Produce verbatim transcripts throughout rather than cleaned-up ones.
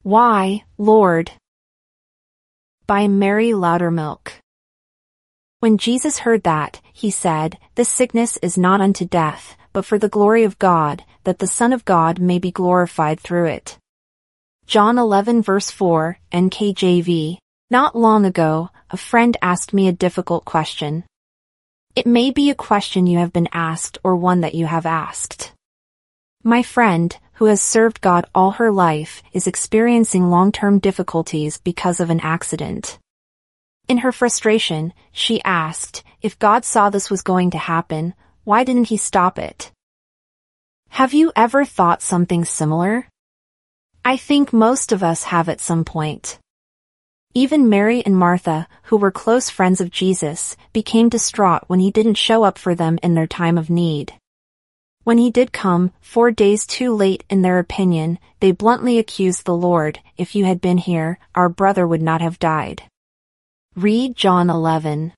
Why, Lord? By Mary Loudermilk. When Jesus heard that, he said, This sickness is not unto death, but for the glory of God, that the Son of God may be glorified through it. John eleven verse four, N K J V. Not long ago, a friend asked me a difficult question. It may be a question you have been asked or one that you have asked. My friend, who has served God all her life, is experiencing long-term difficulties because of an accident. In her frustration, she asked, if God saw this was going to happen, why didn't he stop it? Have you ever thought something similar? I think most of us have at some point. Even Mary and Martha, who were close friends of Jesus, became distraught when he didn't show up for them in their time of need. When he did come, four days too late in their opinion, they bluntly accused the Lord, if you had been here, our brother would not have died. Read John eleven.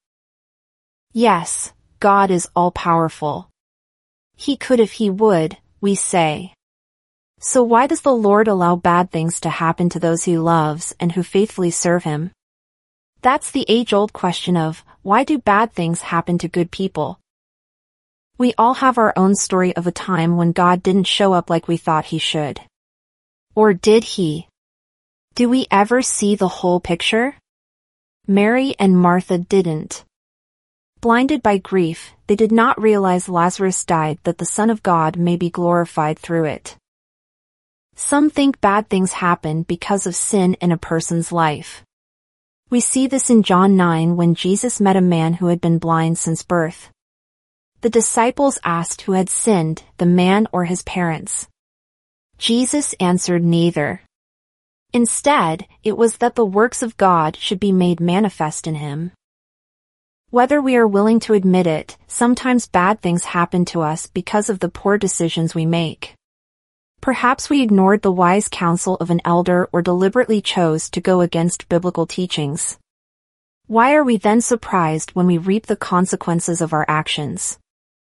Yes, God is all-powerful. He could if he would, we say. So why does the Lord allow bad things to happen to those he loves and who faithfully serve him? That's the age-old question of, why do bad things happen to good people? We all have our own story of a time when God didn't show up like we thought he should. Or did he? Do we ever see the whole picture? Mary and Martha didn't. Blinded by grief, they did not realize Lazarus died that the Son of God may be glorified through it. Some think bad things happen because of sin in a person's life. We see this in John nine when Jesus met a man who had been blind since birth. The disciples asked who had sinned, the man or his parents. Jesus answered neither. Instead, it was that the works of God should be made manifest in him. Whether we are willing to admit it, sometimes bad things happen to us because of the poor decisions we make. Perhaps we ignored the wise counsel of an elder or deliberately chose to go against biblical teachings. Why are we then surprised when we reap the consequences of our actions?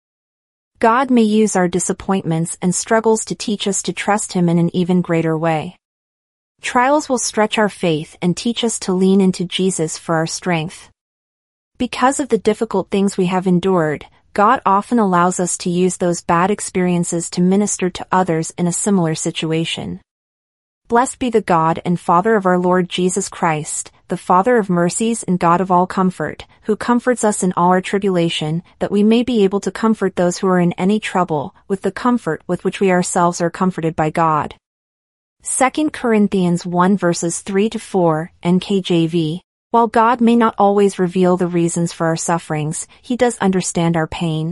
God may use our disappointments and struggles to teach us to trust him in an even greater way. Trials will stretch our faith and teach us to lean into Jesus for our strength. Because of the difficult things we have endured, God often allows us to use those bad experiences to minister to others in a similar situation. Blessed be the God and Father of our Lord Jesus Christ, the Father of mercies and God of all comfort, who comforts us in all our tribulation, that we may be able to comfort those who are in any trouble, with the comfort with which we ourselves are comforted by God. Second Corinthians one verses three to four, N K J V. While God may not always reveal the reasons for our sufferings, he does understand our pain.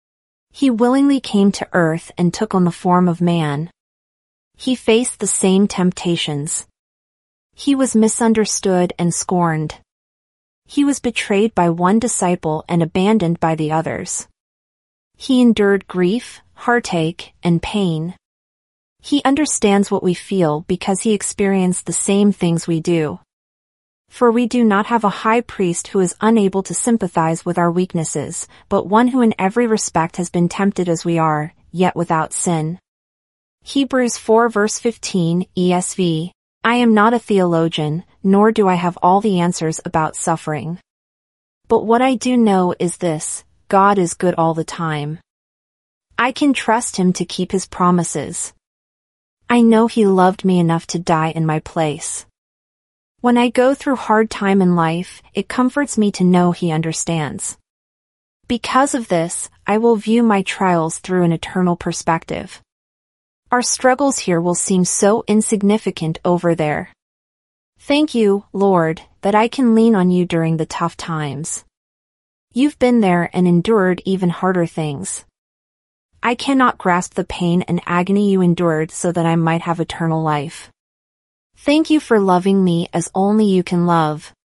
He willingly came to earth and took on the form of man. He faced the same temptations. He was misunderstood and scorned. He was betrayed by one disciple and abandoned by the others. He endured grief, heartache, and pain. He understands what we feel because he experienced the same things we do. For we do not have a high priest who is unable to sympathize with our weaknesses, but one who in every respect has been tempted as we are, yet without sin. Hebrews four verse fifteen, E S V. I am not a theologian, nor do I have all the answers about suffering. But what I do know is this, God is good all the time. I can trust him to keep his promises. I know he loved me enough to die in my place. When I go through hard time in life, it comforts me to know he understands. Because of this, I will view my trials through an eternal perspective. Our struggles here will seem so insignificant over there. Thank you, Lord, that I can lean on you during the tough times. You've been there and endured even harder things. I cannot grasp the pain and agony you endured so that I might have eternal life. Thank you for loving me as only you can love.